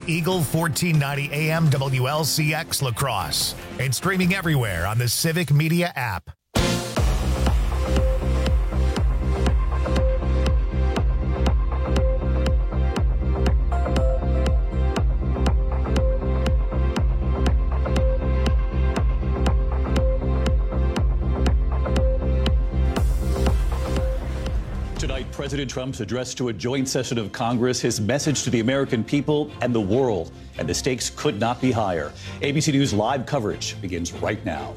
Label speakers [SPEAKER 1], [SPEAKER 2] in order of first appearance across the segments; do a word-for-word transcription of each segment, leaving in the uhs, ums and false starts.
[SPEAKER 1] Eagle fourteen ninety A M W L C X La Crosse and streaming everywhere on the Civic Media app.
[SPEAKER 2] Tonight, President Trump's address to a joint session of Congress, his message to the American people and the world, and the stakes could not be higher. A B C News live coverage begins right now.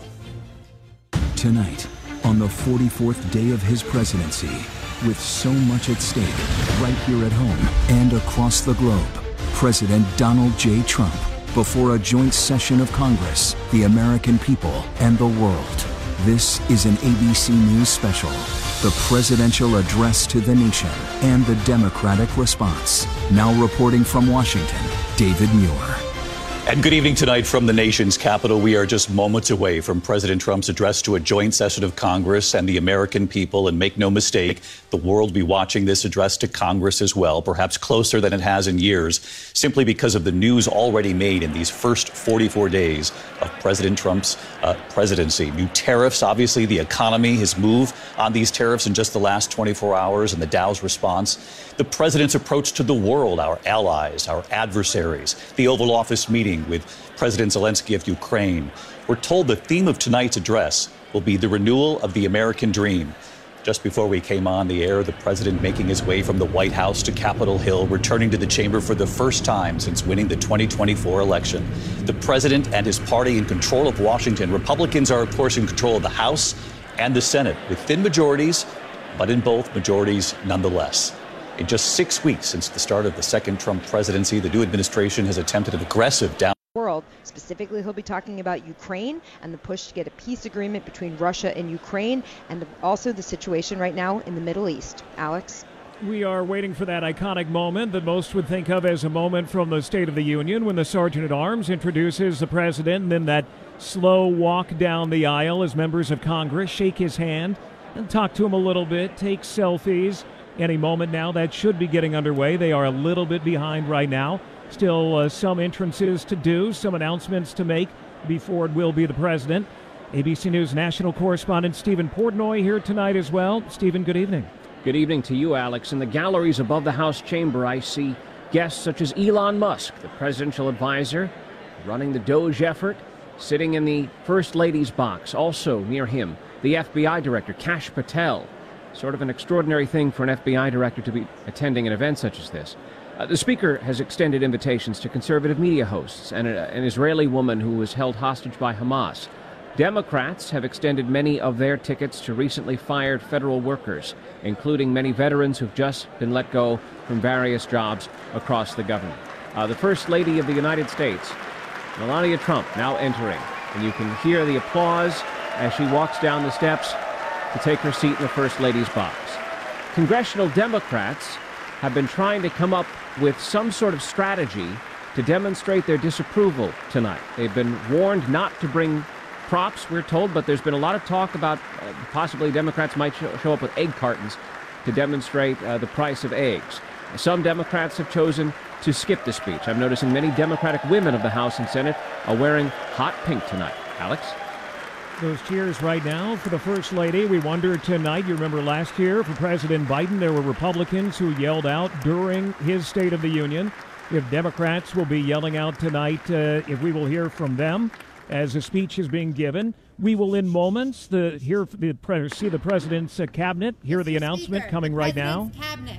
[SPEAKER 3] Tonight, on the forty-fourth day of his presidency, with so much at stake, right here at home and across the globe, President Donald J. Trump, before a joint session of Congress, the American people, and the world. This is an A B C News special. The presidential address to the nation and the Democratic response. Now reporting from Washington, David Muir.
[SPEAKER 2] And good evening tonight from the nation's capital. We are just moments away from President Trump's address to a joint session of Congress and the American people. And make no mistake, the world will be watching this address to Congress as well, perhaps closer than it has in years, simply because of the news already made in these first forty-four days of President Trump's uh, presidency. New tariffs, obviously, the economy, his move on these tariffs in just the last twenty-four hours, and the Dow's response. The president's approach to the world, our allies, our adversaries, the Oval Office meeting with President Zelensky of Ukraine. We're told the theme of tonight's address will be the renewal of the American dream. Just before we came on the air, the president making his way from the White House to Capitol Hill, returning to the chamber for the first time since winning the twenty twenty-four election. The president and his party in control of Washington. Republicans are, of course, in control of the House and the Senate, with thin majorities, but in both majorities nonetheless. In just six weeks since the start of the second Trump presidency, the new administration has attempted an aggressive down.
[SPEAKER 4] World. Specifically, he'll be talking about Ukraine and the push to get a peace agreement between Russia and Ukraine, and the, also the situation right now in the Middle East. Alex?
[SPEAKER 5] We are waiting for that iconic moment that most would think of as a moment from the State of the Union when the Sergeant at Arms introduces the president, and then that slow walk down the aisle as members of Congress shake his hand and talk to him a little bit, take selfies. Any moment now that should be getting underway. They are a little bit behind right now. Still uh, some entrances to do, some announcements to make before it will be the president. A B C News national correspondent Stephen Portnoy here tonight as well. Stephen, good evening.
[SPEAKER 6] Good evening to you, Alex. In the galleries above the House chamber, I see guests such as Elon Musk, the presidential advisor, running the Doge effort, sitting in the First Lady's box. Also near him, the F B I director, Kash Patel. Sort of an extraordinary thing for an F B I director to be attending an event such as this. Uh, the speaker has extended invitations to conservative media hosts and a, an Israeli woman who was held hostage by Hamas. Democrats have extended many of their tickets to recently fired federal workers, including many veterans who've just been let go from various jobs across the government. Uh, the First Lady of the United States, Melania Trump, now entering, and you can hear the applause as she walks down the steps to take her seat in the First Lady's box. Congressional Democrats have been trying to come up with some sort of strategy to demonstrate their disapproval tonight. They've been warned not to bring props, we're told, but there's been a lot of talk about uh, possibly Democrats might show, show up with egg cartons to demonstrate uh, the price of eggs. Some Democrats have chosen to skip the speech. I'm noticing many Democratic women of the House and Senate are wearing hot pink tonight. Alex?
[SPEAKER 5] Those cheers right now for the First Lady. We wonder tonight, you remember last year for President Biden, there were Republicans who yelled out during his State of the Union. If Democrats will be yelling out tonight, uh, if we will hear from them as a speech is being given. We will in moments the, hear the, see the President's uh, cabinet, hear Mister the announcement Speaker, coming the right now.
[SPEAKER 7] Cabinet.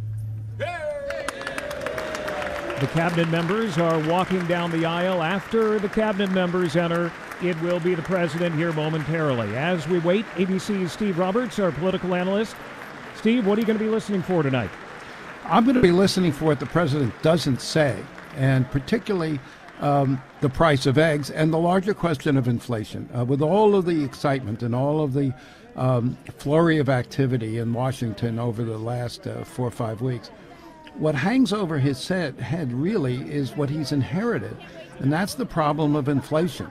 [SPEAKER 5] The cabinet members are walking down the aisle. After the cabinet members enter, it will be the president here momentarily. As we wait, A B C's Steve Roberts, our political analyst. Steve, what are you going to be listening for tonight?
[SPEAKER 8] I'm going to be listening for what the president doesn't say, and particularly um, the price of eggs and the larger question of inflation. Uh, with all of the excitement and all of the um, flurry of activity in Washington over the last uh, four or five weeks, what hangs over his head really is what he's inherited, and that's the problem of inflation.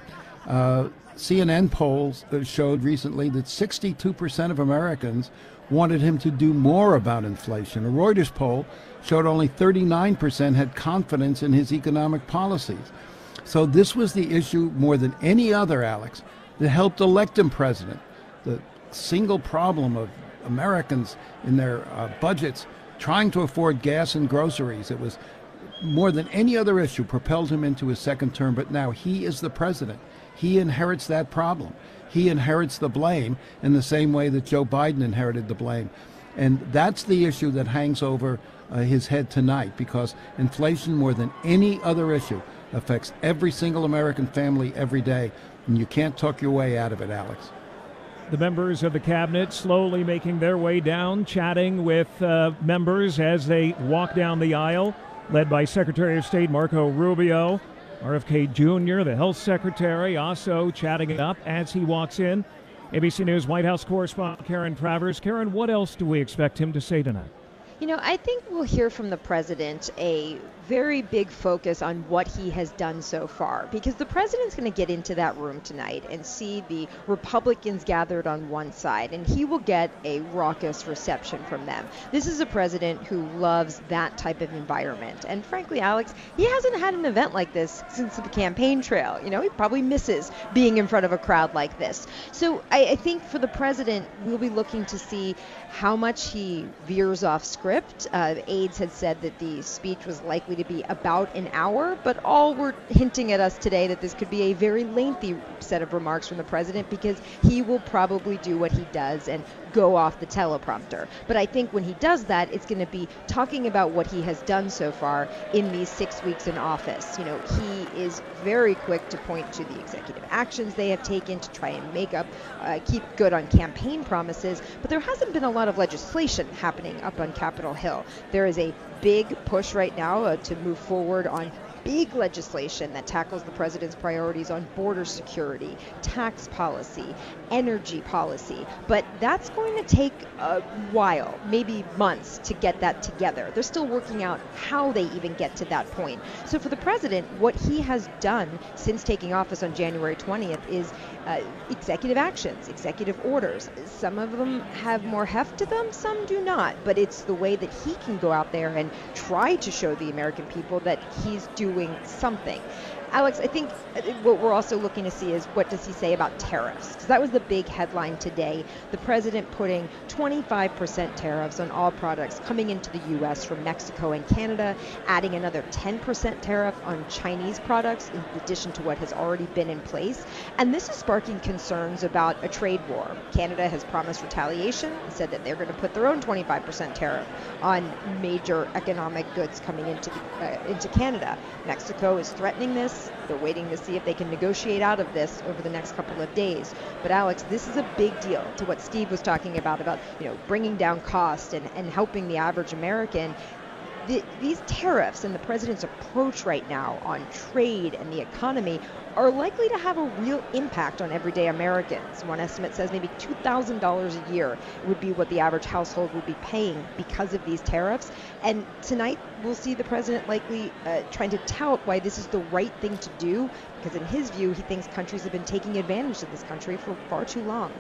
[SPEAKER 8] Uh, C N N polls showed recently that sixty-two percent of Americans wanted him to do more about inflation. A Reuters poll showed only thirty-nine percent had confidence in his economic policies. So this was the issue more than any other, Alex, that helped elect him president. The single problem of Americans in their uh, budgets trying to afford gas and groceries, it was more than any other issue propelled him into his second term. But now he is the president. He inherits that problem. He inherits the blame in the same way that Joe Biden inherited the blame. And that's the issue that hangs over uh, his head tonight, because inflation, more than any other issue, affects every single American family every day, and you can't talk your way out of it, Alex.
[SPEAKER 5] The members of the cabinet slowly making their way down, chatting with uh, members as they walk down the aisle, led by Secretary of State Marco Rubio. R F K Junior, the health secretary, also chatting it up as he walks in. A B C News White House correspondent Karen Travers. Karen, what else do we expect him to say tonight?
[SPEAKER 4] You know, I think we'll hear from the president a very big focus on what he has done so far, because the president's going to get into that room tonight and see the Republicans gathered on one side, and he will get a raucous reception from them. This is a president who loves that type of environment. And frankly, Alex, he hasn't had an event like this since the campaign trail. You know, he probably misses being in front of a crowd like this. So I, I think for the president, we'll be looking to see how much he veers off script. Uh, aides had said that the speech was likely to be about an hour, but all were hinting at us today that this could be a very lengthy set of remarks from the president, because he will probably do what he does and go off the teleprompter. But I think when he does that, it's going to be talking about what he has done so far in these six weeks in office. You know, he is very quick to point to the executive actions they have taken to try and make up, uh, keep good on campaign promises, but there hasn't been a lot of legislation happening up on Capitol Hill. There is a big push right now uh, to move forward on big legislation that tackles the president's priorities on border security, tax policy, energy policy. But that's going to take a while, maybe months, to get that together. They're still working out how they even get to that point. So for the president, what he has done since taking office on January twentieth is uh, executive actions, executive orders. Some of them have more heft to them, some do not. But it's the way that he can go out there and try to show the American people that he's doing doing something. Alex, I think what we're also looking to see is what does he say about tariffs? Because that was the big headline today. The president putting twenty-five percent tariffs on all products coming into the U S from Mexico and Canada, adding another ten percent tariff on Chinese products in addition to what has already been in place. And this is sparking concerns about a trade war. Canada has promised retaliation and said that they're going to put their own twenty-five percent tariff on major economic goods coming into the, uh, into Canada. Mexico is threatening this. They're waiting to see if they can negotiate out of this over the next couple of days. But Alex, this is a big deal to what Steve was talking about, about, you know, bringing down cost and, and helping the average American. The, these tariffs and the president's approach right now on trade and the economy are likely to have a real impact on everyday Americans. One estimate says maybe two thousand dollars a year would be what the average household would be paying because of these tariffs. And tonight we'll see the president likely uh, trying to tout why this is the right thing to do, because in his view, he thinks countries have been taking advantage of this country for far too long.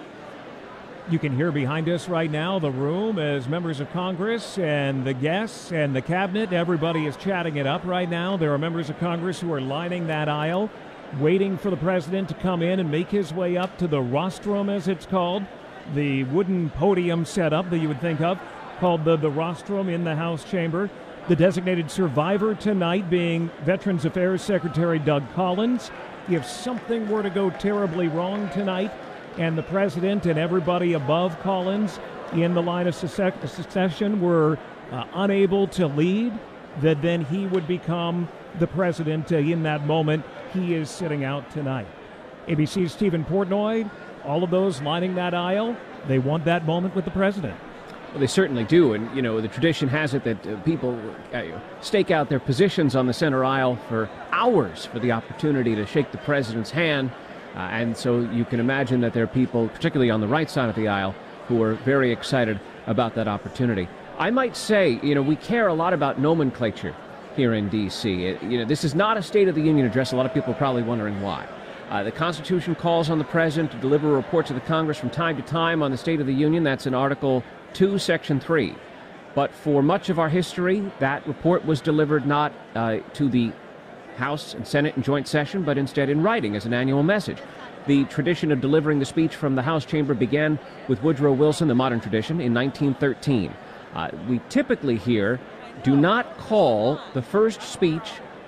[SPEAKER 5] You can hear behind us right now the room as members of Congress and the guests and the cabinet. Everybody is chatting it up right now. There are members of Congress who are lining that aisle, waiting for the president to come in and make his way up to the rostrum, as it's called, the wooden podium setup that you would think of, called the, the rostrum in the House chamber. The designated survivor tonight being Veterans Affairs Secretary Doug Collins. If something were to go terribly wrong tonight, and the president and everybody above Collins in the line of succession were uh, unable to lead, that then he would become the president uh, in that moment. He is sitting out tonight. A B C's Stephen Portnoy, all of those lining that aisle, they want that moment with the president.
[SPEAKER 6] Well, they certainly do, and, you know, the tradition has it that uh, people uh, stake out their positions on the center aisle for hours for the opportunity to shake the president's hand. Uh, and so you can imagine that there are people, particularly on the right side of the aisle, who are very excited about that opportunity. I might say, you know, we care a lot about nomenclature here in D C. It, you know, this is not a State of the Union address. A lot of people are probably wondering why. Uh, the Constitution calls on the President to deliver a report to the Congress from time to time on the State of the Union. That's in Article two, Section three. But for much of our history, that report was delivered not uh, to the House and Senate in joint session, but instead in writing as an annual message. The tradition of delivering the speech from the House chamber began with Woodrow Wilson, the modern tradition, in nineteen thirteen. Uh, we typically here do not call the first speech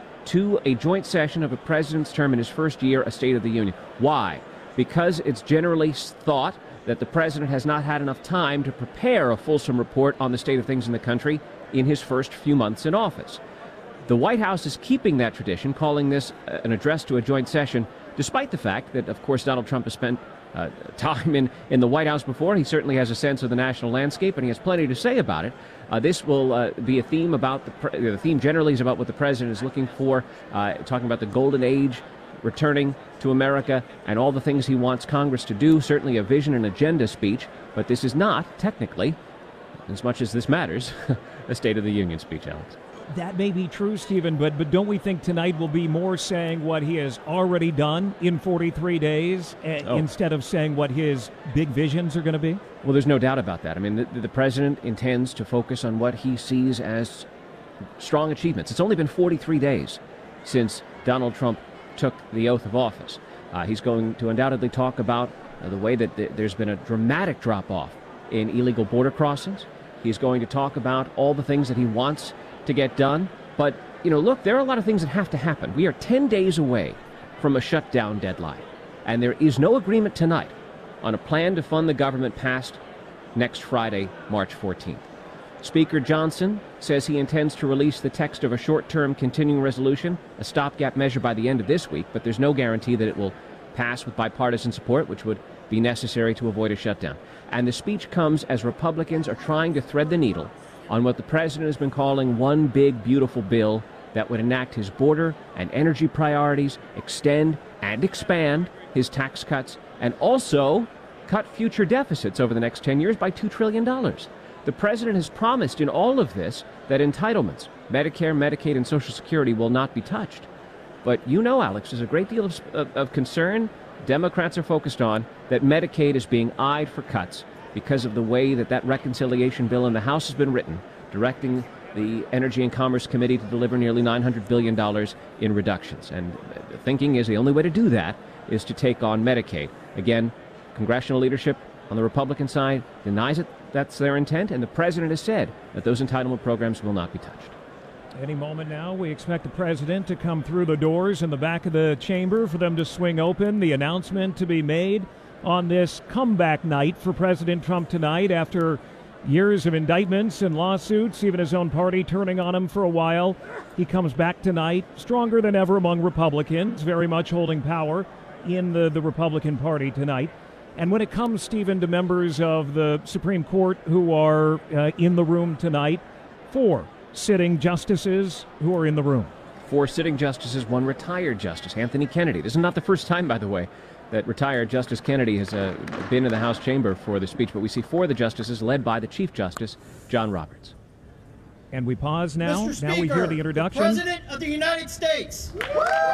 [SPEAKER 6] to a joint session of a president's term in his first year a State of the Union. Why? Because it's generally thought that the president has not had enough time to prepare a fulsome report on the state of things in the country in his first few months in office. The White House is keeping that tradition, calling this an address to a joint session, despite the fact that, of course, Donald Trump has spent uh, time in, in the White House before. He certainly has a sense of the national landscape, and he has plenty to say about it. Uh, this will uh, be a theme about the, pre- the theme generally is about what the president is looking for, uh, talking about the golden age returning to America and all the things he wants Congress to do, certainly a vision and agenda speech, but this is not, technically, as much as this matters, a State of the Union speech, Alex.
[SPEAKER 5] That may be true, Stephen, but, but don't we think tonight will be more saying what he has already done in forty-three days uh, oh. instead of saying what his big visions are going to be?
[SPEAKER 6] Well, there's no doubt about that. I mean, the, the president intends to focus on what he sees as strong achievements. It's only been forty-three days since Donald Trump took the oath of office. Uh, he's going to undoubtedly talk about uh, the way that th- there's been a dramatic drop-off in illegal border crossings. He's going to talk about all the things that he wants to get done. But, you know, look, there are a lot of things that have to happen. We are ten days away from a shutdown deadline, and there is no agreement tonight on a plan to fund the government past next Friday, March fourteenth. Speaker Johnson says he intends to release the text of a short-term continuing resolution, a stopgap measure, by the end of this week, but there's no guarantee that it will pass with bipartisan support, which would be necessary to avoid a shutdown. And the speech comes as Republicans are trying to thread the needle on what the president has been calling one big, beautiful bill that would enact his border and energy priorities, extend and expand his tax cuts, and also cut future deficits over the next ten years by two trillion dollars. The president has promised in all of this that entitlements, Medicare, Medicaid, and Social Security will not be touched. But you know, Alex, there's a great deal of, of, of concern Democrats are focused on that Medicaid is being eyed for cuts because of the way that that reconciliation bill in the House has been written, directing the Energy and Commerce Committee to deliver nearly nine hundred billion dollars in reductions. And the thinking is the only way to do that is to take on Medicaid. Again, congressional leadership on the Republican side denies it. That's their intent, and the president has said that those entitlement programs will not be touched.
[SPEAKER 5] Any moment now, we expect the president to come through the doors in the back of the chamber for them to swing open, the announcement to be made on this comeback night for President Trump tonight after years of indictments and lawsuits, even his own party turning on him for a while. He comes back tonight, stronger than ever among Republicans, very much holding power in the, the Republican Party tonight. And when it comes, Stephen, to members of the Supreme Court who are uh, in the room tonight, four sitting justices who are in the room.
[SPEAKER 6] Four sitting justices, one retired justice, Anthony Kennedy. This is not the first time, by the way, that retired Justice Kennedy has uh, been in the House chamber for the speech, but we see four of the justices led by the Chief Justice, John Roberts.
[SPEAKER 5] And we pause now.
[SPEAKER 7] Mister Speaker,
[SPEAKER 5] now we hear the introduction.
[SPEAKER 7] The President of the United States.
[SPEAKER 5] William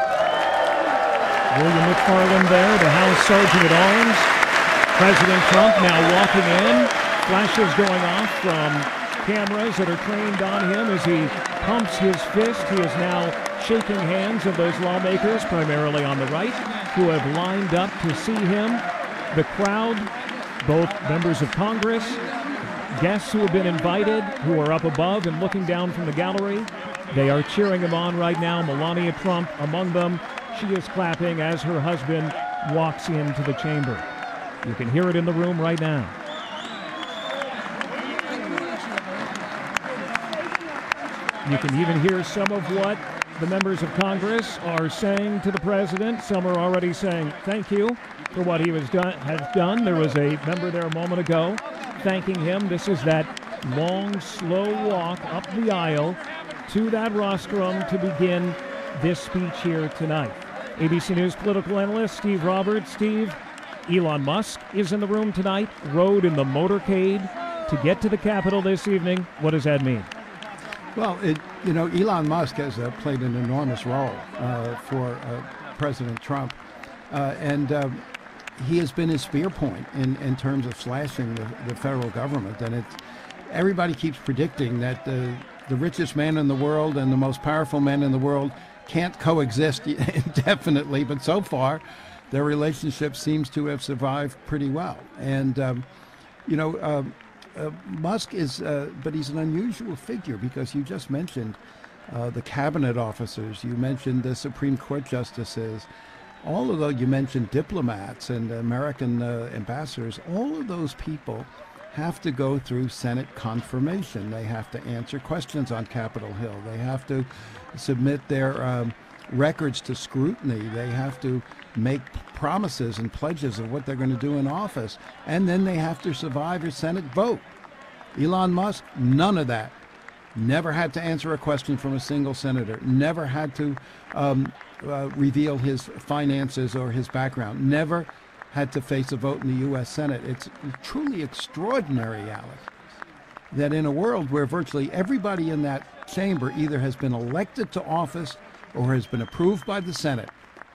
[SPEAKER 5] McFarland there, the House Sergeant at Arms. President Trump now walking in. Flashes going off from cameras that are trained on him as he pumps his fist. He is now shaking hands of those lawmakers, primarily on the right, who have lined up to see him. The crowd, both members of Congress, guests who have been invited, who are up above and looking down from the gallery, they are cheering him on right now. Melania Trump among them. She is clapping as her husband walks into the chamber. You can hear it in the room right now. You can even hear some of what the members of Congress are saying to the president. Some are already saying thank you for what he was done, has done. There was a member there a moment ago thanking him. This is that long, slow walk up the aisle to that rostrum to begin this speech here tonight. A B C News political analyst Steve Roberts. Steve, Elon Musk is in the room tonight, rode in the motorcade to get to the Capitol this evening. What does that mean?
[SPEAKER 8] Well, it, you know, Elon Musk has uh, played an enormous role uh, for uh, President Trump. Uh, and um, he has been his spear point in, in terms of slashing the, the federal government. And it's, everybody keeps predicting that the, the richest man in the world and the most powerful man in the world can't coexist indefinitely. But so far, their relationship seems to have survived pretty well. And, um, you know, uh, uh, Musk is, uh, but he's an unusual figure because you just mentioned uh, the cabinet officers, you mentioned the Supreme Court justices, all of those, you mentioned diplomats and American uh, ambassadors, all of those people have to go through Senate confirmation. They have to answer questions on Capitol Hill. They have to submit their um, records to scrutiny. They have to make promises and pledges of what they're going to do in office. And then they have to survive a Senate vote. Elon Musk, none of that. Never had to answer a question from a single senator. Never had to um, uh, reveal his finances or his background. Never had to face a vote in the U S Senate. It's truly extraordinary, Alex, that in a world where virtually everybody in that chamber either has been elected to office or has been approved by the Senate,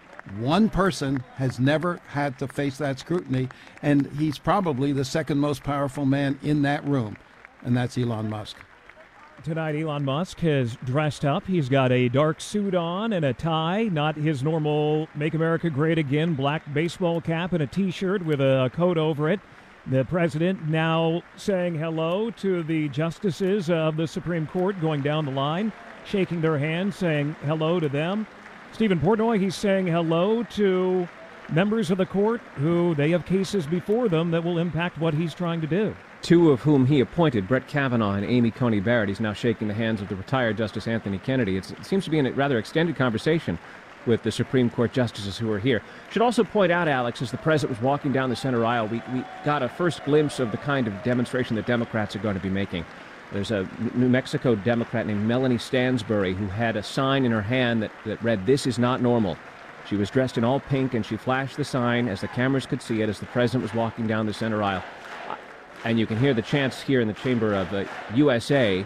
[SPEAKER 8] one person has never had to face that scrutiny, and he's probably the second most powerful man in that room, and that's Elon Musk.
[SPEAKER 5] Tonight, Elon Musk has dressed up. He's got a dark suit on and a tie, not his normal Make America Great Again black baseball cap and a T-shirt with a coat over it. The president now saying hello to the justices of the Supreme Court, going down the line, shaking their hands, saying hello to them. Stephen Portnoy, he's saying hello to members of the court who they have cases before them that will impact what he's trying to do.
[SPEAKER 6] Two of whom he appointed, Brett Kavanaugh and Amy Coney Barrett. He's now shaking the hands of the retired Justice Anthony Kennedy. It's, it seems to be a rather extended conversation with the Supreme Court justices who are here. Should also point out, Alex, as the president was walking down the center aisle, we, we got a first glimpse of the kind of demonstration that Democrats are going to be making. There's a New Mexico Democrat named Melanie Stansbury who had a sign in her hand that, that read, "This is not normal." She was dressed in all pink, and she flashed the sign as the cameras could see it as the president was walking down the center aisle. And you can hear the chants here in the chamber of the U S A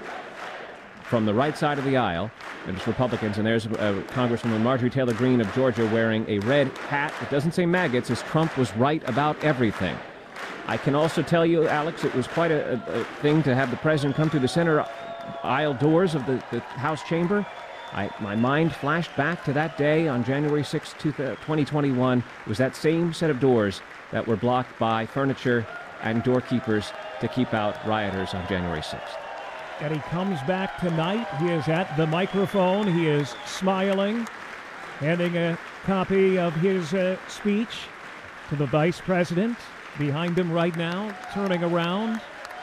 [SPEAKER 6] from the right side of the aisle. There's Republicans, and there's uh, Congresswoman Marjorie Taylor Greene of Georgia wearing a red hat. It doesn't say MAGA. It says Trump was right about everything. I can also tell you, Alex, it was quite a, a, a thing to have the president come through the center aisle doors of the, the House chamber. I, my mind flashed back to that day on January sixth, twenty twenty-one. It was that same set of doors that were blocked by furniture and doorkeepers to keep out rioters on January sixth.
[SPEAKER 5] And he comes back tonight. He is at the microphone. He is smiling, handing a copy of his uh, speech to the vice president behind him right now, turning around.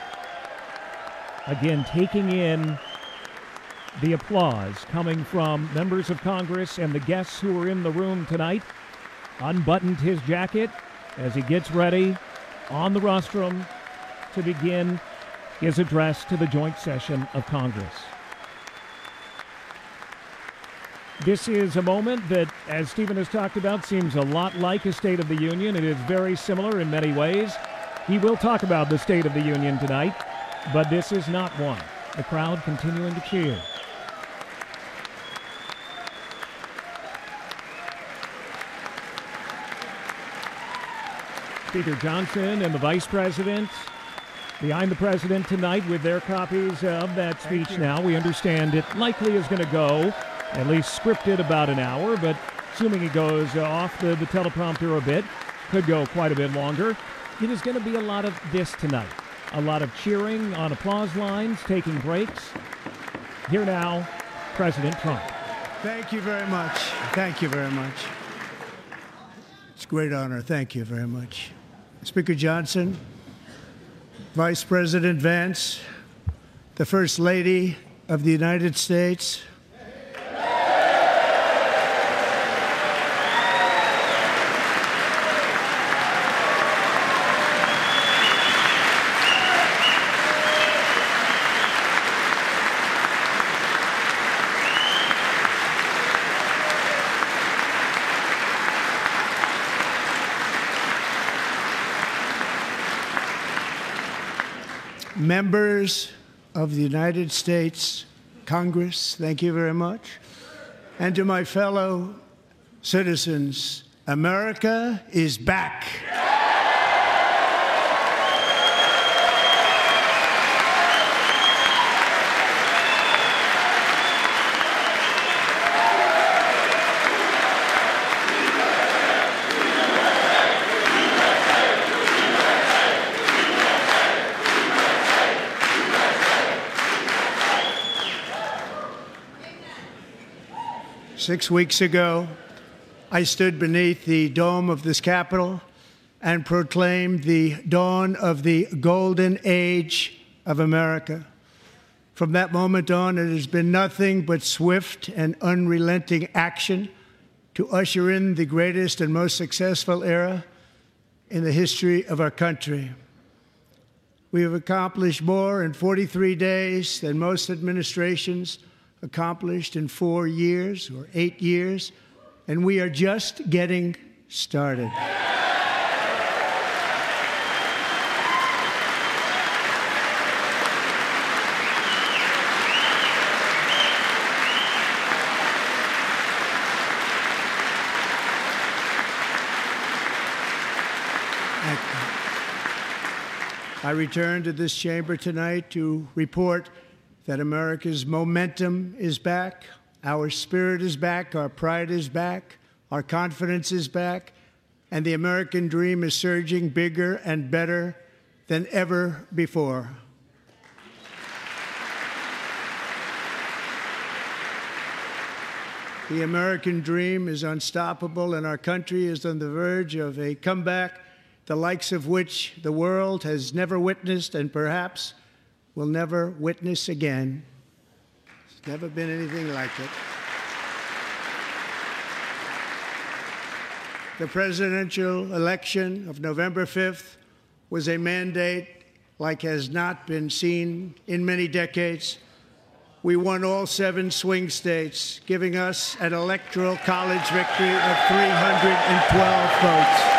[SPEAKER 5] Again, taking in the applause coming from members of Congress and the guests who are in the room tonight. Unbuttoned his jacket as he gets ready on the rostrum to begin his address to the joint session of Congress. This is a moment that, as Stephen has talked about, seems a lot like a State of the Union. It is very similar in many ways. He will talk about the State of the Union tonight, but this is not one. The crowd continuing to cheer. Speaker Johnson and the Vice President behind the President tonight with their copies of that speech now. We understand it likely is going to go, at least scripted, about an hour, but assuming it goes off the, the teleprompter a bit, could go quite a bit longer. It is going to be a lot of this tonight. A lot of cheering on applause lines, taking breaks. Here now, President Trump.
[SPEAKER 9] Thank you very much. Thank you very much. It's a great honor. Thank you very much. Speaker Johnson, Vice President Vance, the First Lady of the United States, members of the United States Congress, thank you very much. And to my fellow citizens America is back. Six weeks ago, I stood beneath the dome of this Capitol and proclaimed the dawn of the golden age of America. From that moment on, it has been nothing but swift and unrelenting action to usher in the greatest and most successful era in the history of our country. We have accomplished more in forty-three days than most administrations accomplished in four years or eight years, and we are just getting started. I return to this chamber tonight to report that America's momentum is back, our spirit is back, our pride is back, our confidence is back, and the American dream is surging bigger and better than ever before. The American dream is unstoppable, and our country is on the verge of a comeback, the likes of which the world has never witnessed and perhaps will never witness again. There's never been anything like it. The presidential election of November fifth was a mandate like has not been seen in many decades. We won all seven swing states, giving us an electoral college victory of three hundred twelve votes.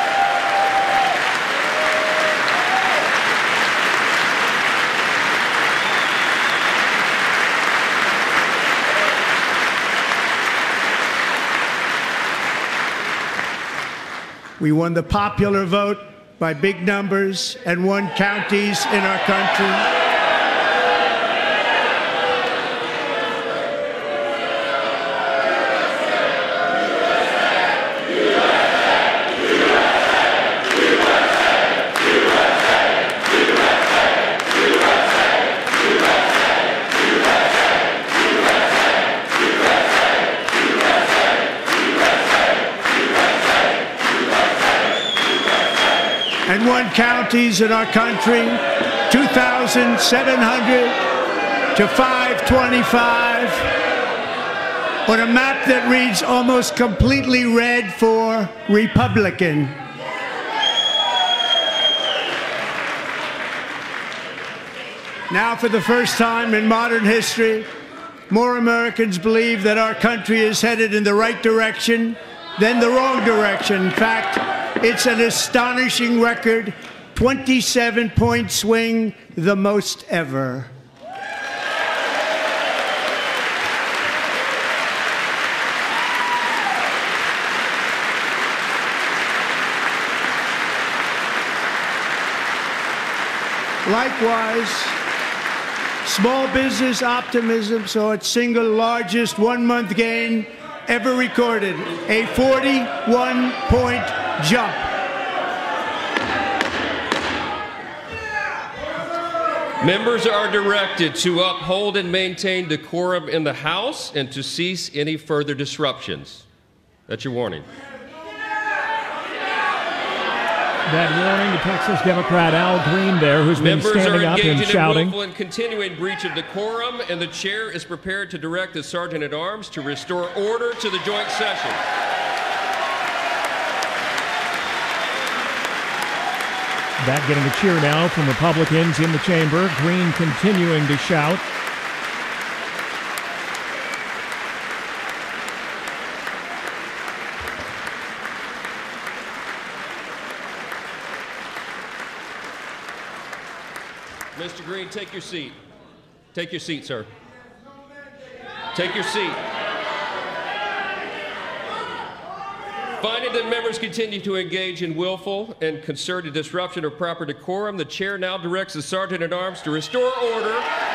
[SPEAKER 9] We won the popular vote by big numbers and won counties in our country. And won counties in our country, two thousand seven hundred to five twenty-five, on a map that reads almost completely red for Republican. Now, for the first time in modern history, more Americans believe that our country is headed in the right direction than the wrong direction. In fact, it's an astonishing record, twenty-seven point swing, the most ever. Likewise, small business optimism saw its single largest one-month gain ever recorded, a forty-one point jump.
[SPEAKER 10] Members are directed to uphold and maintain decorum in the House and to cease any further disruptions. That's your warning.
[SPEAKER 5] That warning, the Texas Democrat Al Green there, who's been
[SPEAKER 10] Members
[SPEAKER 5] standing
[SPEAKER 10] are
[SPEAKER 5] up and shouting.
[SPEAKER 10] in willful and continuing breach of decorum, and the chair is prepared to direct the Sergeant-at-Arms to restore order to the joint session.
[SPEAKER 5] That getting a cheer now from Republicans in the chamber. Green continuing to shout.
[SPEAKER 10] Mister Green, take your seat. Take your seat, sir. Take your seat. Finding that members continue to engage in willful and concerted disruption of proper decorum, the chair now directs the Sergeant-at-Arms to restore order.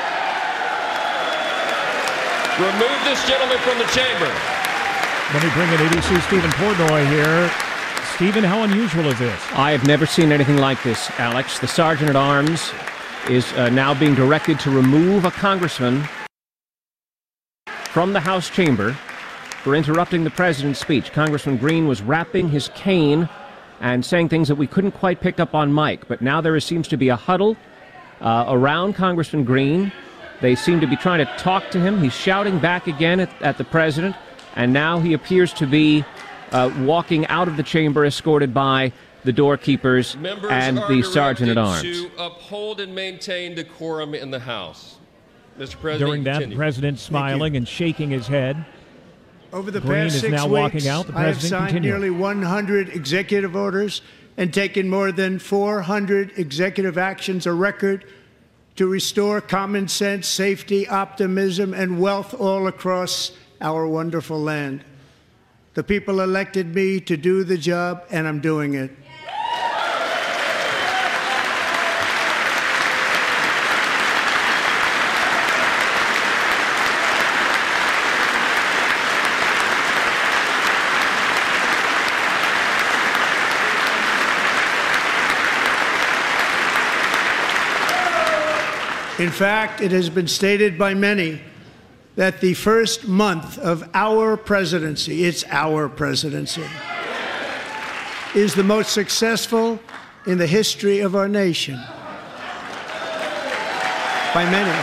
[SPEAKER 10] Remove this gentleman from the chamber.
[SPEAKER 5] Let me bring in A B C Stephen Portnoy here. Stephen, how unusual is this?
[SPEAKER 6] I have never seen anything like this, Alex. The Sergeant-at-Arms is uh, now being directed to remove a congressman from the House chamber for interrupting the president's speech. Congressman Green was rapping his cane and saying things that we couldn't quite pick up on mic, but now there seems to be a huddle uh, around Congressman Green. They seem to be trying to talk to him. He's shouting back again at, at the president, and now he appears to be uh, walking out of the chamber escorted by the doorkeepers
[SPEAKER 10] Members
[SPEAKER 6] and
[SPEAKER 10] are
[SPEAKER 6] the
[SPEAKER 10] directed
[SPEAKER 6] Sergeant-at-Arms.
[SPEAKER 10] to uphold and maintain decorum in the House. Mister President,
[SPEAKER 5] During that,
[SPEAKER 10] continue.
[SPEAKER 5] the president smiling and shaking his head.
[SPEAKER 9] Over the
[SPEAKER 5] Green
[SPEAKER 9] past
[SPEAKER 5] is
[SPEAKER 9] six
[SPEAKER 5] now
[SPEAKER 9] weeks,
[SPEAKER 5] walking out. The
[SPEAKER 9] I have
[SPEAKER 5] president
[SPEAKER 9] signed
[SPEAKER 5] continuing.
[SPEAKER 9] nearly one hundred executive orders and taken more than four hundred executive actions, a record to restore common sense, safety, optimism, and wealth all across our wonderful land. The people elected me to do the job, and I'm doing it. In fact, it has been stated by many that the first month of our presidency, it's our presidency, is the most successful in the history of our nation. By many.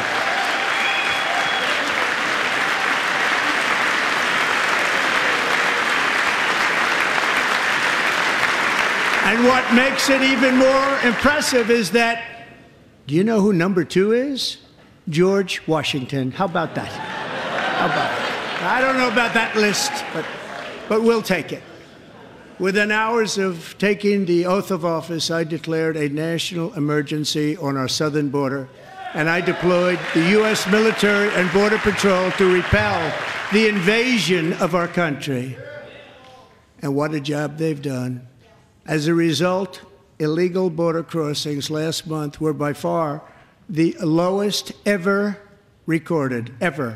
[SPEAKER 9] And what makes it even more impressive is that, do you know who number two is? George Washington. How about that? How about that? I don't know about that list, but, but we'll take it. Within hours of taking the oath of office, I declared a national emergency on our southern border, and I deployed the U S military and Border Patrol to repel the invasion of our country. And what a job they've done. As a result, illegal border crossings last month were by far the lowest ever recorded, ever.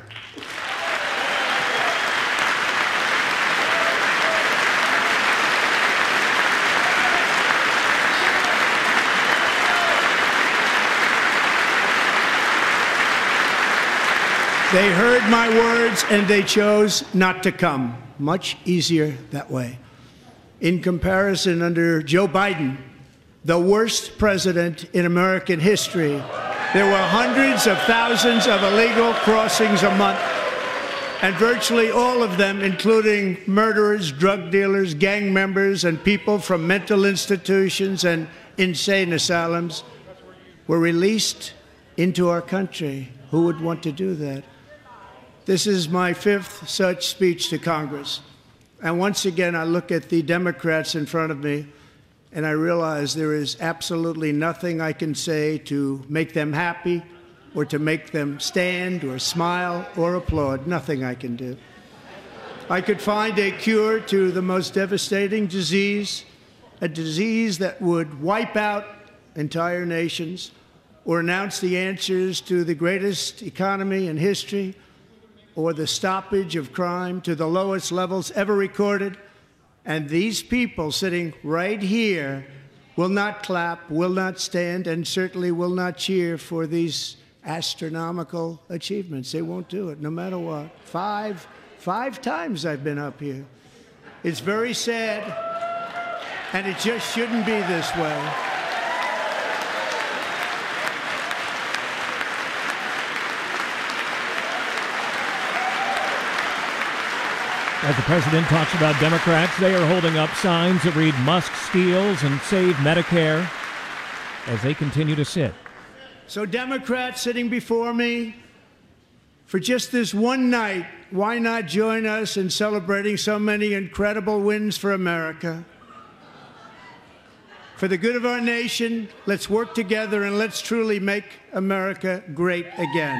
[SPEAKER 9] They heard my words and they chose not to come. Much easier that way. In comparison, under Joe Biden, the worst president in American history, there were hundreds of thousands of illegal crossings a month, and virtually all of them, including murderers, drug dealers, gang members, and people from mental institutions and insane asylums, were released into our country. Who would want to do that? This is my fifth such speech to Congress. And once again, I look at the Democrats in front of me, and I realize there is absolutely nothing I can say to make them happy or to make them stand or smile or applaud. Nothing I can do. I could find a cure to the most devastating disease, a disease that would wipe out entire nations, or announce the answers to the greatest economy in history, or the stoppage of crime to the lowest levels ever recorded. And these people sitting right here will not clap, will not stand, and certainly will not cheer for these astronomical achievements. They won't do it, no matter what. Five, five times I've been up here. It's very sad, and it just shouldn't be this way.
[SPEAKER 5] As the president talks about Democrats, they are holding up signs that read "Musk steals" and "Save Medicare" as they continue to sit.
[SPEAKER 9] So Democrats sitting before me, for just this one night, why not join us in celebrating so many incredible wins for America? For the good of our nation, let's work together and let's truly make America great again.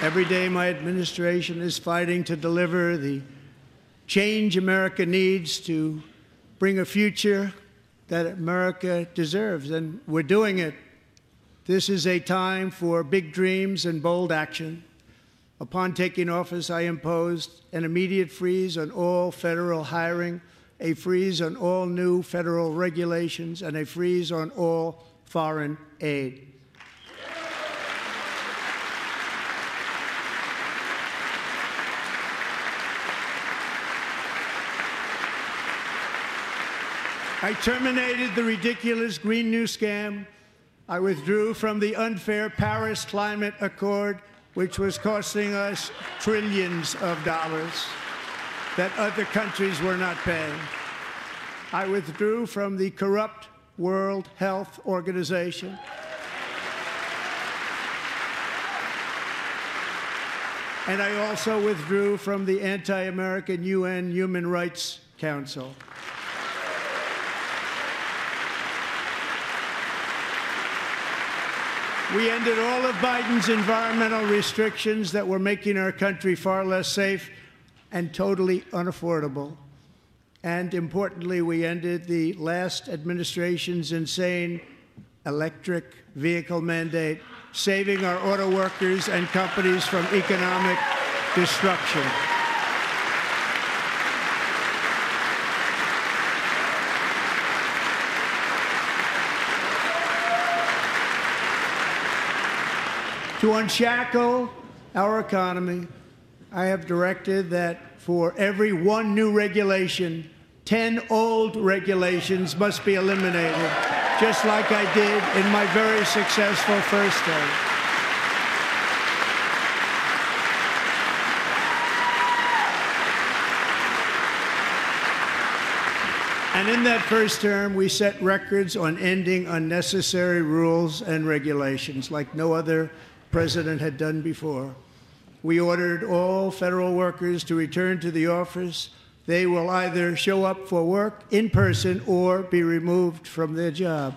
[SPEAKER 9] Every day, my administration is fighting to deliver the change America needs to bring a future that America deserves, and we're doing it. This is a time for big dreams and bold action. Upon taking office, I imposed an immediate freeze on all federal hiring, a freeze on all new federal regulations, and a freeze on all foreign aid. I terminated the ridiculous Green New Scam. I withdrew from the unfair Paris Climate Accord, which was costing us trillions of dollars that other countries were not paying. I withdrew from the corrupt World Health Organization. And I also withdrew from the anti-American U N Human Rights Council. We ended all of Biden's environmental restrictions that were making our country far less safe and totally unaffordable. And importantly, we ended the last administration's insane electric vehicle mandate, saving our auto workers and companies from economic destruction. To unshackle our economy, I have directed that for every one new regulation, ten old regulations must be eliminated, just like I did in my very successful first term. And in that first term, we set records on ending unnecessary rules and regulations like no other president had done before. We ordered all federal workers to return to the office. They will either show up for work in person or be removed from their job.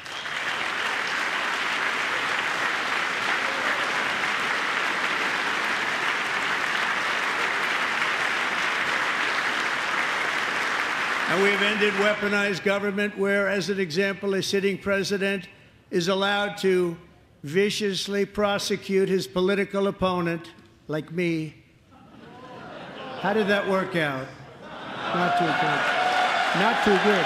[SPEAKER 9] And we have ended weaponized government where, as an example, a sitting president is allowed to viciously prosecute his political opponent, like me. How did that work out? Not too good. Not too good.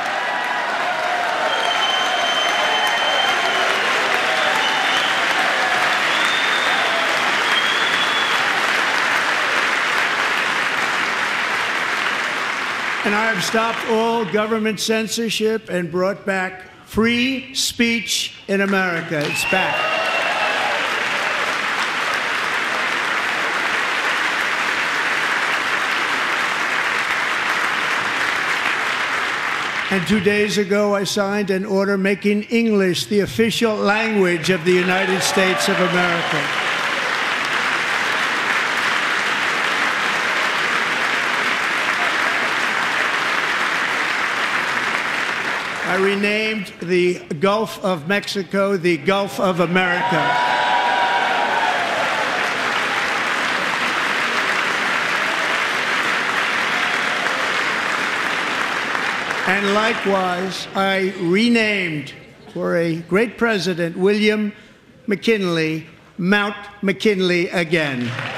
[SPEAKER 9] And I have stopped all government censorship and brought back free speech in America. It's back. And two days ago, I signed an order making English the official language of the United States of America. I renamed the Gulf of Mexico the Gulf of America. And likewise, I renamed, for a great president, William McKinley, Mount McKinley again.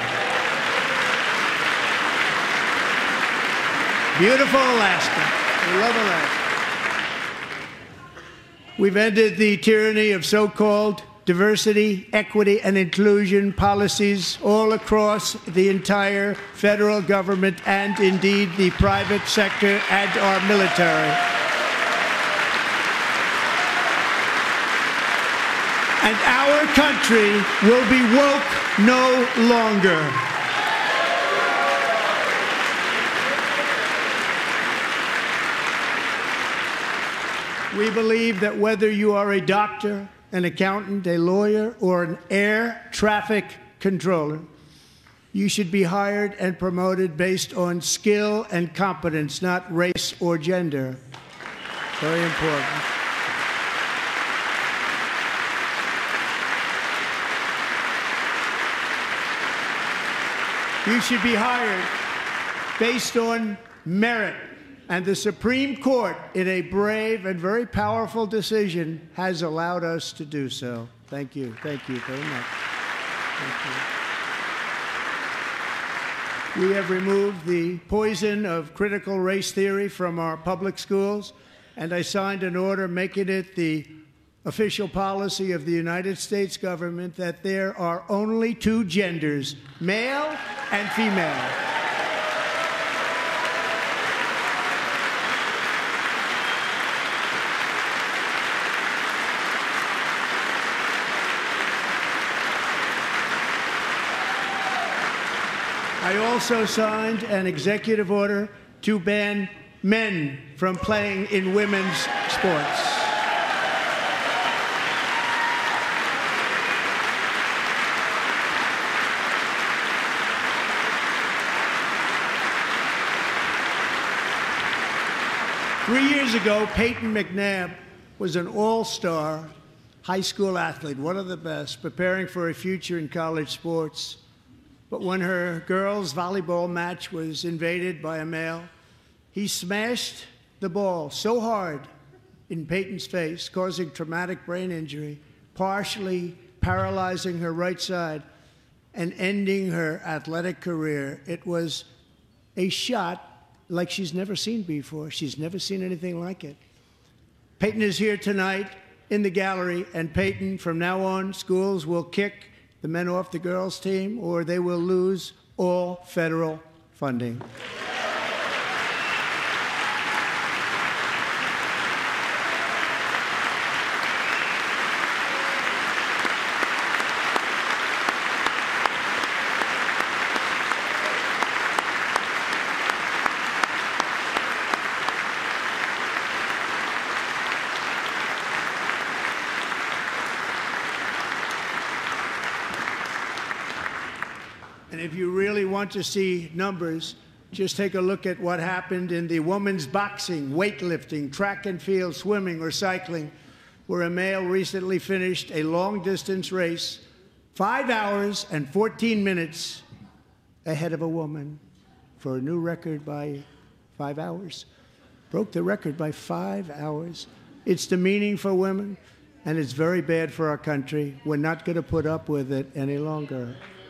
[SPEAKER 9] Beautiful Alaska. We love Alaska. We've ended the tyranny of so-called diversity, equity, and inclusion policies all across the entire federal government and indeed the private sector and our military. And our country will be woke no longer. We believe that whether you are a doctor, an accountant, a lawyer, or an air traffic controller, you should be hired and promoted based on skill and competence, not race or gender. Very important. You should be hired based on merit. And the Supreme Court, in a brave and very powerful decision, has allowed us to do so. Thank you. Thank you very much. Thank you. We have removed the poison of critical race theory from our public schools, and I signed an order making it the official policy of the United States government that there are only two genders, male and female. I also signed an executive order to ban men from playing in women's sports. Three years ago, Peyton McNabb was an all-star high school athlete, one of the best, preparing for a future in college sports. But when her girls' volleyball match was invaded by a male, he smashed the ball so hard in Peyton's face, causing traumatic brain injury, partially paralyzing her right side and ending her athletic career. It was a shot like she's never seen before. She's never seen anything like it. Peyton is here tonight in the gallery, and Peyton, from now on, schools will kick the men off the girls' team, or they will lose all federal funding. And if you really want to see numbers, just take a look at what happened in the women's boxing, weightlifting, track and field, swimming, or cycling, where a male recently finished a long-distance race, five hours and fourteen minutes ahead of a woman for a new record by five hours. Broke the record by five hours. It's demeaning for women, and it's very bad for our country. We're not going to put up with it any longer.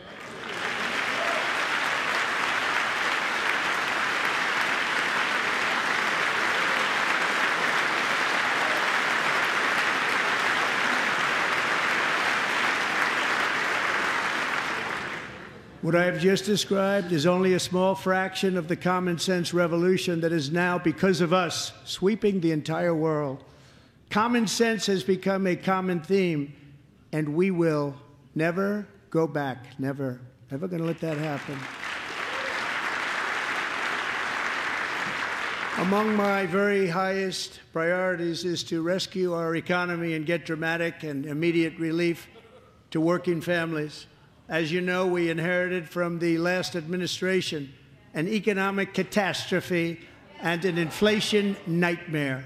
[SPEAKER 9] What I have just described is only a small fraction of the common sense revolution that is now, because of us, sweeping the entire world. Common sense has become a common theme, and we will never go back. Never. Never going to let that happen. Among my very highest priorities is to rescue our economy and get dramatic and immediate relief to working families. As you know, we inherited from the last administration an economic catastrophe and an inflation nightmare.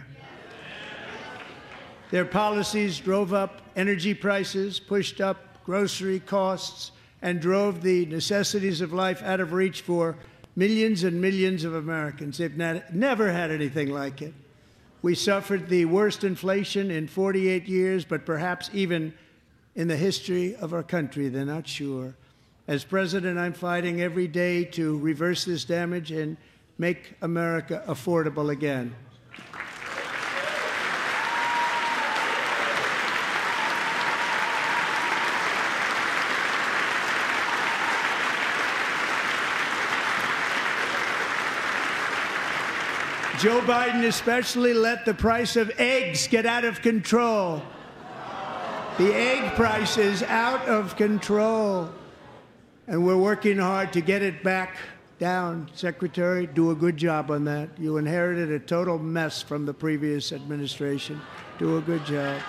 [SPEAKER 9] Their policies drove up energy prices, pushed up grocery costs, and drove the necessities of life out of reach for millions and millions of Americans. They've not, never had anything like it. We suffered the worst inflation in forty-eight years, but perhaps even in the history of our country. They're not sure. As president, I'm fighting every day to reverse this damage and make America affordable again. Joe Biden especially let the price of eggs get out of control. The egg price is out of control, and we're working hard to get it back down. Secretary, do a good job on that. You inherited a total mess from the previous administration. Do a good job.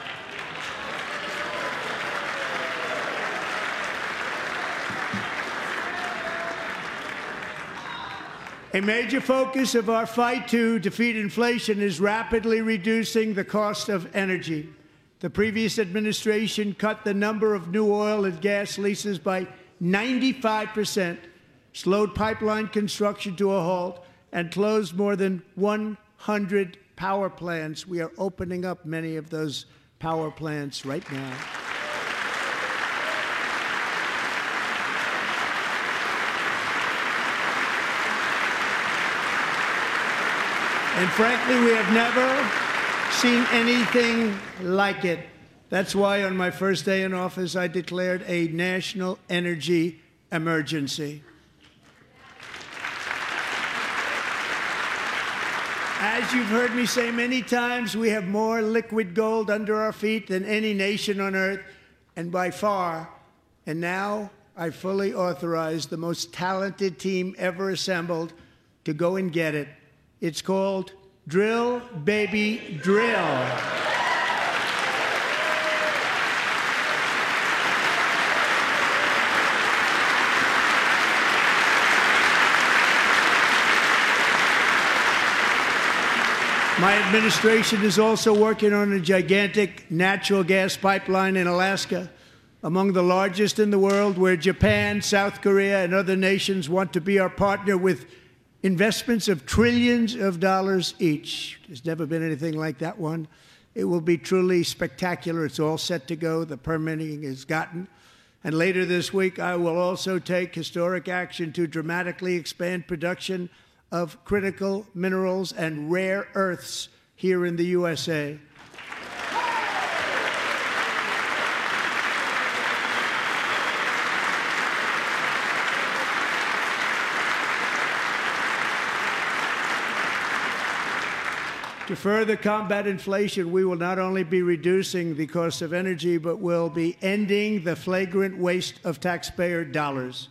[SPEAKER 9] A major focus of our fight to defeat inflation is rapidly reducing the cost of energy. The previous administration cut the number of new oil and gas leases by ninety-five percent slowed pipeline construction to a halt, and closed more than one hundred power plants. We are opening up many of those power plants right now. And frankly, we have never seen anything like it. That's why on my first day in office, I declared a national energy emergency. As you've heard me say many times, we have more liquid gold under our feet than any nation on earth, and by far. And now I fully authorize the most talented team ever assembled to go and get it. It's called Drill, Baby, Drill. My administration is also working on a gigantic natural gas pipeline in Alaska, among the largest in the world, where Japan, South Korea, and other nations want to be our partner with investments of trillions of dollars each. There's never been anything like that one. It will be truly spectacular. It's all set to go. The permitting is gotten. And later this week, I will also take historic action to dramatically expand production of critical minerals and rare earths here in the U S A. To further combat inflation, we will not only be reducing the cost of energy, but will be ending the flagrant waste of taxpayer dollars.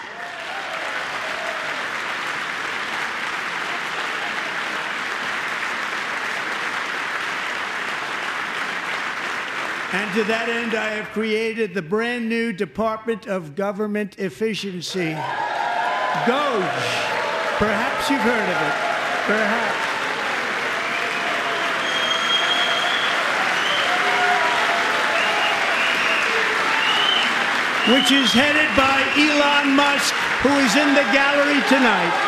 [SPEAKER 9] And to that end, I have created the brand new Department of Government Efficiency, DOGE. Perhaps you've heard of it. Perhaps. Which is headed by Elon Musk, who is in the gallery tonight.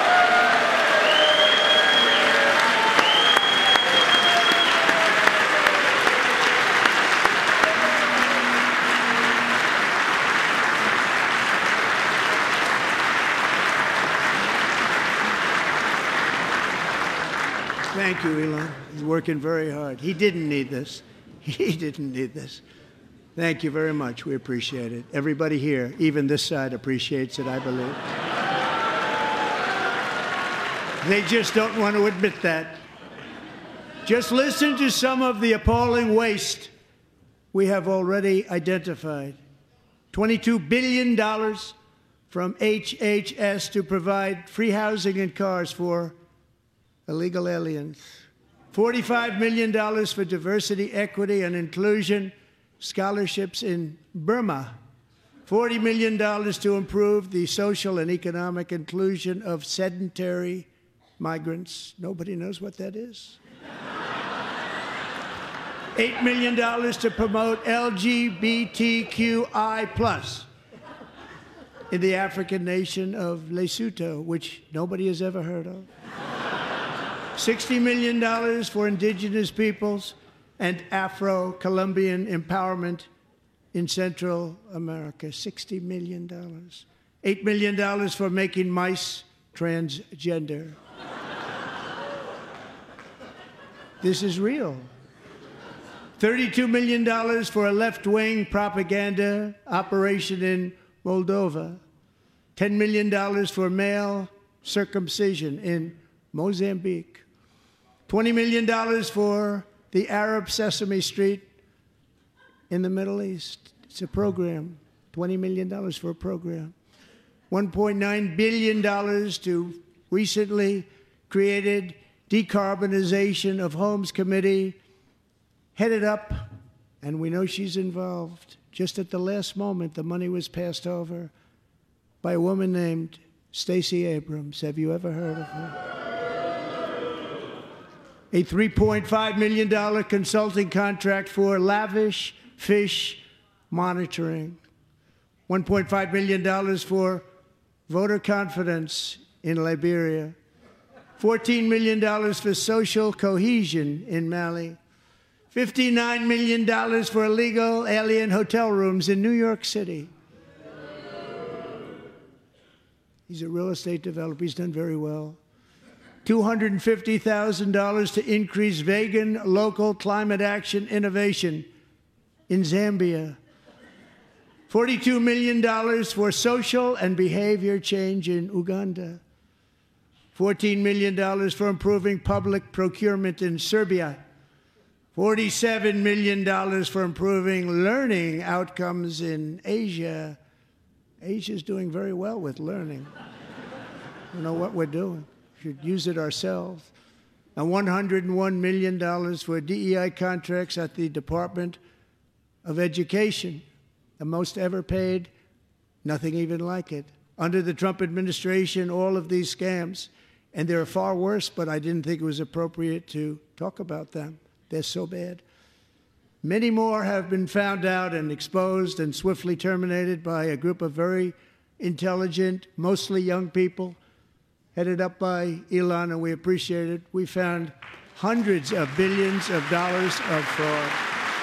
[SPEAKER 9] Thank you, Elon. He's working very hard. He didn't need this. He didn't need this. Thank you very much. We appreciate it. Everybody here, even this side, appreciates it, I believe. They just don't want to admit that. Just listen to some of the appalling waste we have already identified. twenty-two billion dollars from H H S to provide free housing and cars for illegal aliens. forty-five million dollars for diversity, equity, and inclusion scholarships in Burma. forty million dollars to improve the social and economic inclusion of sedentary migrants. Nobody knows what that is. eight million dollars to promote L G B T Q I plus in the African nation of Lesotho, which nobody has ever heard of. sixty million dollars for indigenous peoples and Afro-Colombian empowerment in Central America. sixty million dollars. eight million dollars for making mice transgender. This is real. thirty-two million dollars for a left-wing propaganda operation in Moldova. ten million dollars for male circumcision in Mozambique. twenty million dollars for the Arab Sesame Street in the Middle East. It's a program. twenty million dollars for a program. one point nine billion dollars to recently created Decarbonization of Homes Committee, headed up, and we know she's involved. Just at the last moment, the money was passed over by a woman named Stacey Abrams. Have you ever heard of her? A three point five million dollars consulting contract for lavish fish monitoring. one point five million dollars for voter confidence in Liberia, fourteen million dollars for social cohesion in Mali, fifty-nine million dollars for illegal alien hotel rooms in New York City. He's a real estate developer. He's done very well. two hundred fifty thousand dollars to increase vegan local climate action innovation in Zambia. forty-two million dollars for social and behavior change in Uganda. fourteen million dollars for improving public procurement in Serbia. forty-seven million dollars for improving learning outcomes in Asia. Asia's doing very well with learning. We know what we're doing. We should use it ourselves. And one hundred one million dollars for D E I contracts at the Department of Education. The most ever paid, nothing even like it. Under the Trump administration, all of these scams, and they're far worse, but I didn't think it was appropriate to talk about them. They're so bad. Many more have been found out and exposed and swiftly terminated by a group of very intelligent, mostly young people, headed up by Elon, and we appreciate it. We found hundreds of billions of dollars of fraud.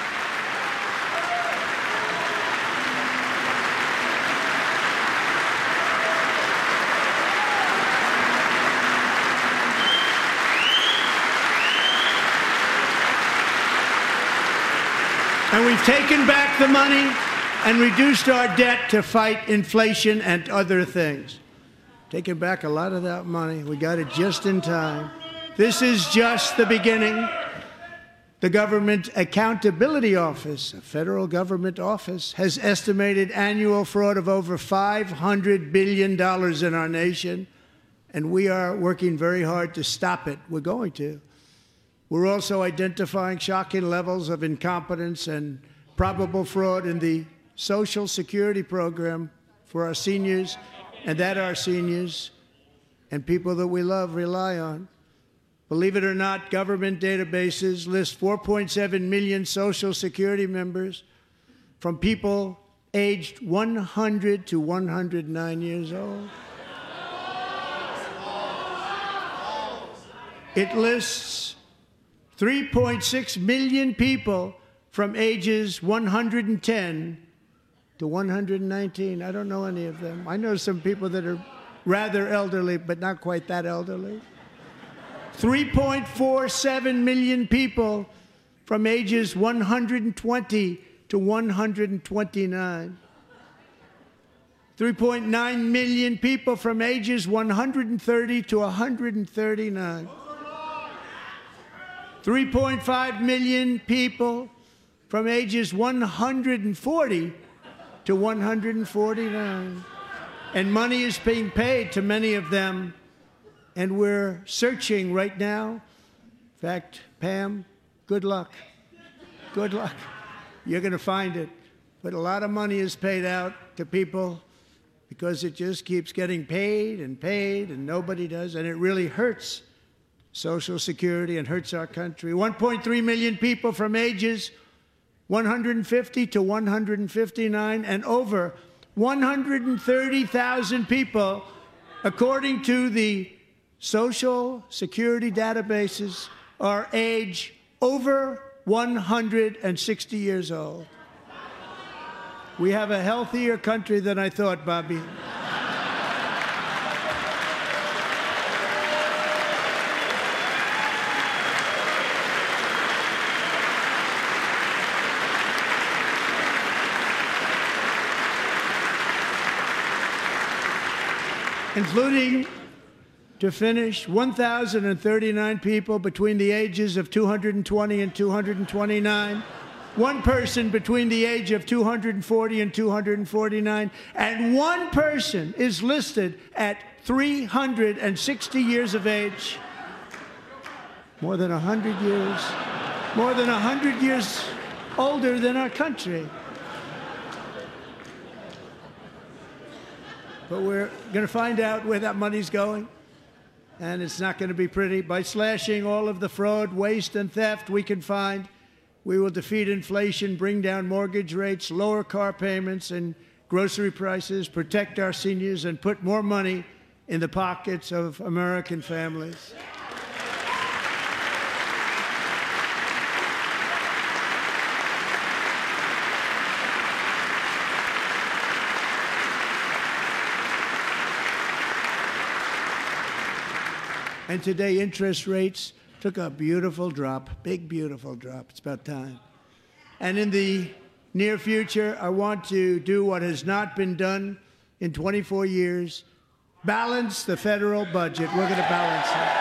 [SPEAKER 9] And we've taken back the money and reduced our debt to fight inflation and other things. Taken back a lot of that money. We got it just in time. This is just the beginning. The Government Accountability Office, a federal government office, has estimated annual fraud of over five hundred billion dollars in our nation, and we are working very hard to stop it. We're going to. We're also identifying shocking levels of incompetence and probable fraud in the Social Security program for our seniors, and that our seniors and people that we love rely on. Believe it or not, government databases list four point seven million Social Security members from people aged one hundred to one hundred nine years old. It lists three point six million people from ages one hundred ten to one hundred nineteen. I don't know any of them. I know some people that are rather elderly, but not quite that elderly. three point four seven million people from ages one hundred twenty to one hundred twenty-nine. three point nine million people from ages one hundred thirty to one hundred thirty-nine. three point five million people from ages one hundred forty to one hundred forty-nine. And money is being paid to many of them, and we're searching right now. In fact, Pam, good luck. Good luck. You're going to find it. But a lot of money is paid out to people because it just keeps getting paid and paid, and nobody does, and it really hurts Social Security and hurts our country. one point three million people from ages one hundred fifty to one hundred fifty-nine, and over one hundred thirty thousand people, according to the Social Security databases, are age over one hundred sixty years old. We have a healthier country than I thought, Bobby. Including, to finish, one thousand thirty-nine people between the ages of two hundred twenty and two hundred twenty-nine, one person between the age of two hundred forty and two hundred forty-nine, and one person is listed at three hundred sixty years of age. More than one hundred years, more than one hundred years older than our country. But we're going to find out where that money's going, and it's not going to be pretty. By slashing all of the fraud, waste, and theft we can find, we will defeat inflation, bring down mortgage rates, lower car payments, and grocery prices, protect our seniors, and put more money in the pockets of American families. And today, interest rates took a beautiful drop, big, beautiful drop. It's about time. And in the near future, I want to do what has not been done in twenty-four years, balance the federal budget. We're going to balance it.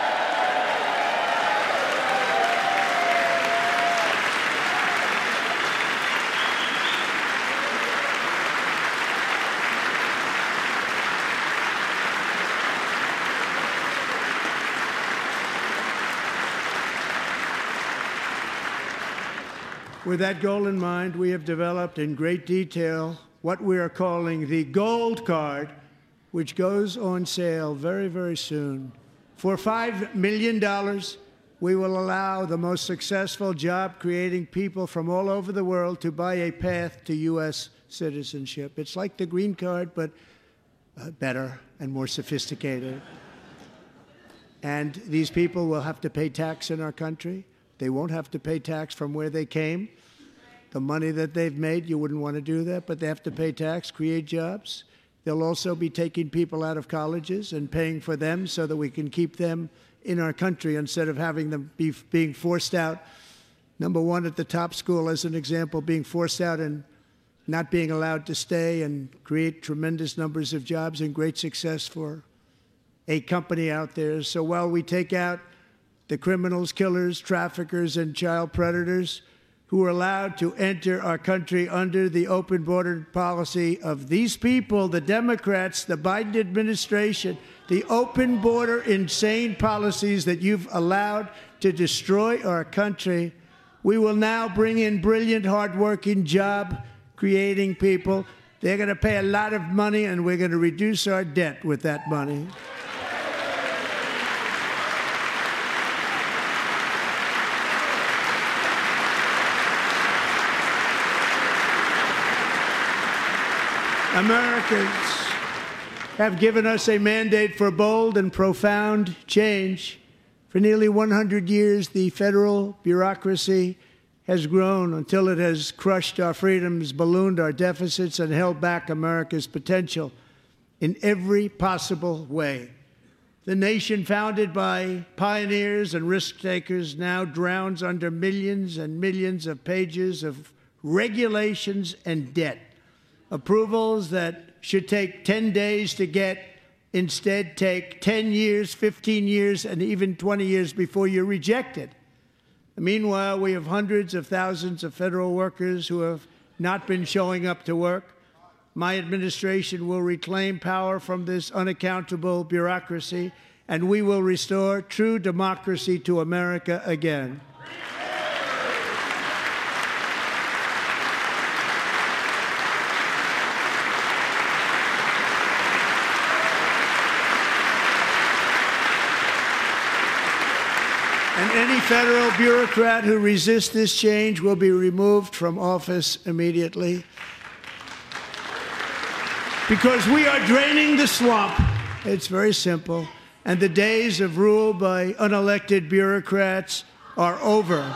[SPEAKER 9] With that goal in mind, we have developed in great detail what we are calling the Gold Card, which goes on sale very, very soon. For five million dollars, we will allow the most successful job-creating people from all over the world to buy a path to U S citizenship. It's like the green card, but uh, better and more sophisticated. And these people will have to pay tax in our country. They won't have to pay tax from where they came. The money that they've made, you wouldn't want to do that, but they have to pay tax, create jobs. They'll also be taking people out of colleges and paying for them so that we can keep them in our country instead of having them be being forced out. Number one, at the top school, as an example, being forced out and not being allowed to stay and create tremendous numbers of jobs and great success for a company out there. So while we take out the criminals, killers, traffickers, and child predators who are allowed to enter our country under the open border policy of these people, the Democrats, the Biden administration, the open border insane policies that you've allowed to destroy our country, we will now bring in brilliant, hardworking, job-creating people. They're going to pay a lot of money, and we're going to reduce our debt with that money. Americans have given us a mandate for bold and profound change. For nearly one hundred years, the federal bureaucracy has grown until it has crushed our freedoms, ballooned our deficits, and held back America's potential in every possible way. The nation founded by pioneers and risk-takers now drowns under millions and millions of pages of regulations and debt. Approvals that should take ten days to get instead take ten years, fifteen years, and even twenty years before you're rejected. Meanwhile, we have hundreds of thousands of federal workers who have not been showing up to work. My administration will reclaim power from this unaccountable bureaucracy, and we will restore true democracy to America again. And any federal bureaucrat who resists this change will be removed from office immediately. Because we are draining the swamp. It's very simple. And the days of rule by unelected bureaucrats are over.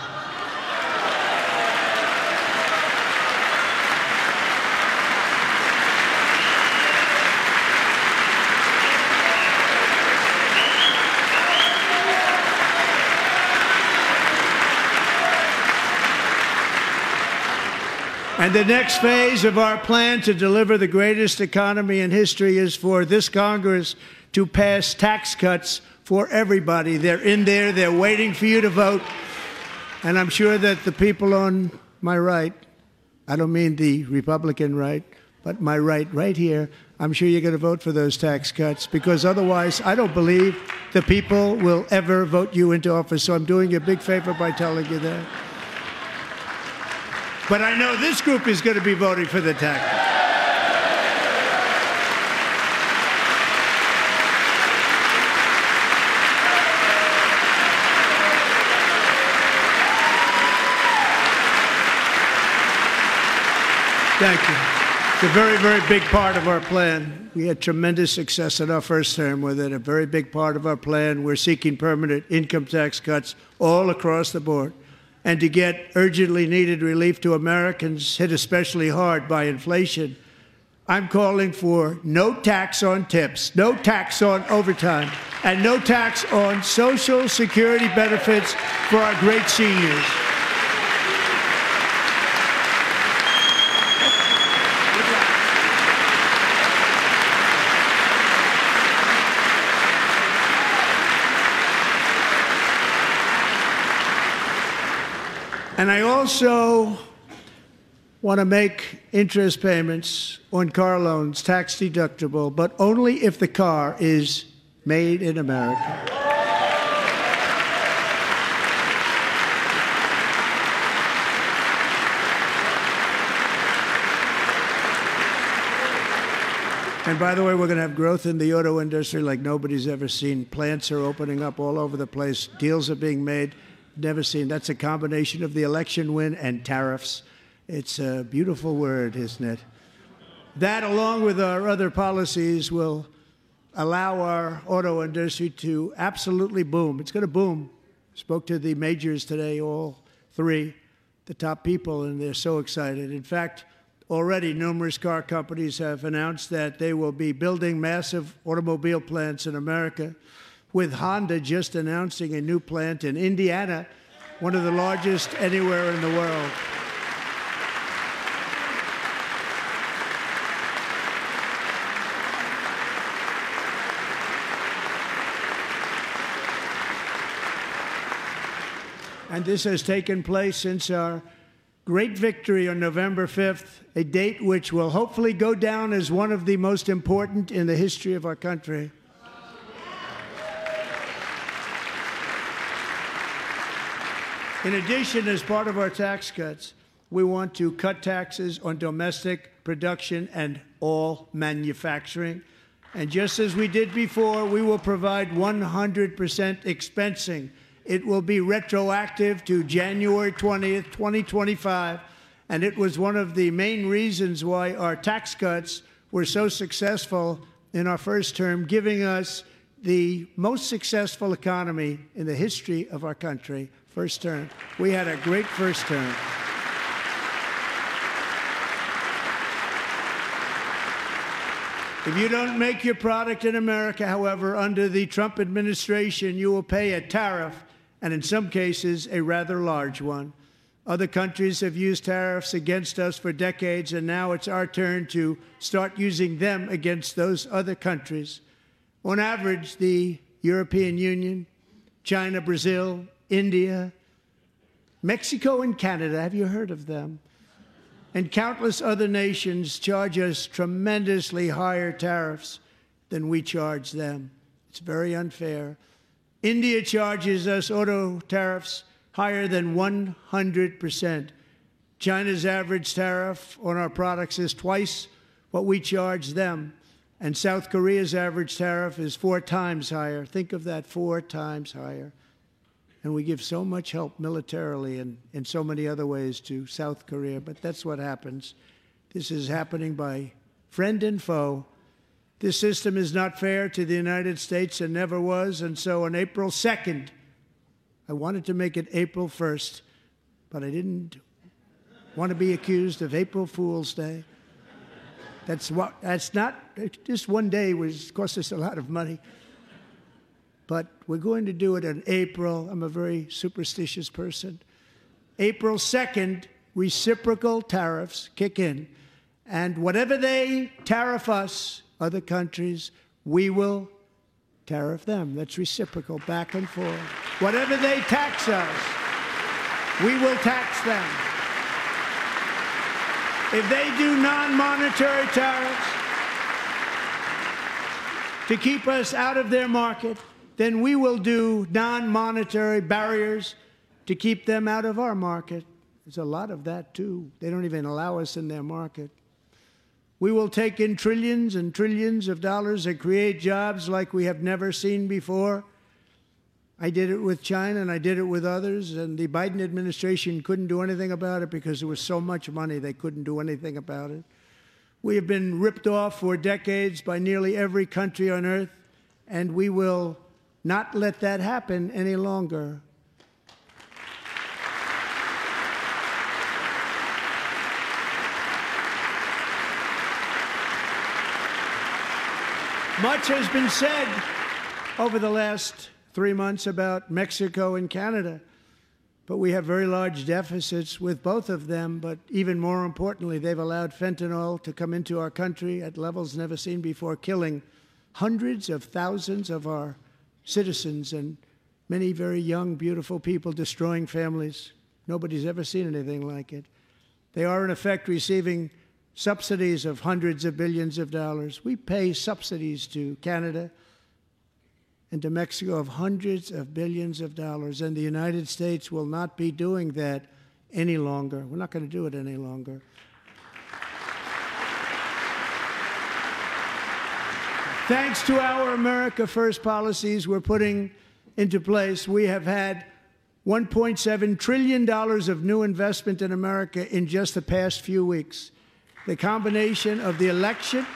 [SPEAKER 9] And the next phase of our plan to deliver the greatest economy in history is for this Congress to pass tax cuts for everybody. They're in there. They're waiting for you to vote. And I'm sure that the people on my right, I don't mean the Republican right, but my right, right here, I'm sure you're going to vote for those tax cuts, because otherwise I don't believe the people will ever vote you into office. So I'm doing you a big favor by telling you that. But I know this group is going to be voting for the tax. Thank you. It's a very, very big part of our plan. We had tremendous success in our first term with it, a very big part of our plan. We're seeking permanent income tax cuts all across the board. And to get urgently needed relief to Americans hit especially hard by inflation, I'm calling for no tax on tips, no tax on overtime, and no tax on Social Security benefits for our great seniors. And I also want to make interest payments on car loans tax deductible, but only if the car is made in America. And by the way, we're going to have growth in the auto industry like nobody's ever seen. Plants are opening up all over the place. Deals are being made. Never seen. That's a combination of the election win and tariffs. It's a beautiful word, isn't it? That, along with our other policies, will allow our auto industry to absolutely boom. It's going to boom. Spoke to the majors today, all three, the top people, and they're so excited. In fact, already numerous car companies have announced that they will be building massive automobile plants in America, with Honda just announcing a new plant in Indiana, one of the largest anywhere in the world. And this has taken place since our great victory on November fifth, a date which will hopefully go down as one of the most important in the history of our country. In addition, as part of our tax cuts, we want to cut taxes on domestic production and all manufacturing. And just as we did before, we will provide one hundred percent expensing. It will be retroactive to January twentieth, twenty twenty-five. And it was one of the main reasons why our tax cuts were so successful in our first term, giving us the most successful economy in the history of our country. First term. We had a great first term. If you don't make your product in America, however, under the Trump administration, you will pay a tariff, and in some cases, a rather large one. Other countries have used tariffs against us for decades, and now it's our turn to start using them against those other countries. On average, the European Union, China, Brazil, India, Mexico, and Canada, have you heard of them? And countless other nations charge us tremendously higher tariffs than we charge them. It's very unfair. India charges us auto tariffs higher than one hundred percent. China's average tariff on our products is twice what we charge them. And South Korea's average tariff is four times higher. Think of that, four times higher. And we give so much help militarily and in so many other ways to South Korea, but that's what happens. This is happening by friend and foe. This system is not fair to the United States and never was, and so on April second, I wanted to make it April first, but I didn't want to be accused of April Fool's Day. That's what, that's not, just one day was cost us a lot of money. But we're going to do it in April. I'm a very superstitious person. April second, reciprocal tariffs kick in. And whatever they tariff us, other countries, we will tariff them. That's reciprocal, back and forth. Whatever they tax us, we will tax them. If they do non-monetary tariffs to keep us out of their market, then we will do non-monetary barriers to keep them out of our market. There's a lot of that, too. They don't even allow us in their market. We will take in trillions and trillions of dollars and create jobs like we have never seen before. I did it with China, and I did it with others, and the Biden administration couldn't do anything about it because there was so much money they couldn't do anything about it. We have been ripped off for decades by nearly every country on earth, and we will not let that happen any longer. Much has been said over the last three months about Mexico and Canada, but we have very large deficits with both of them. But even more importantly, they've allowed fentanyl to come into our country at levels never seen before, killing hundreds of thousands of our citizens and many very young, beautiful people, destroying families. Nobody's ever seen anything like it. They are, in effect, receiving subsidies of hundreds of billions of dollars. We pay subsidies to Canada and to Mexico of hundreds of billions of dollars, and the United States will not be doing that any longer. We're not going to do it any longer. Thanks to our America First policies we're putting into place, we have had one point seven trillion dollars of new investment in America in just the past few weeks. The combination of the election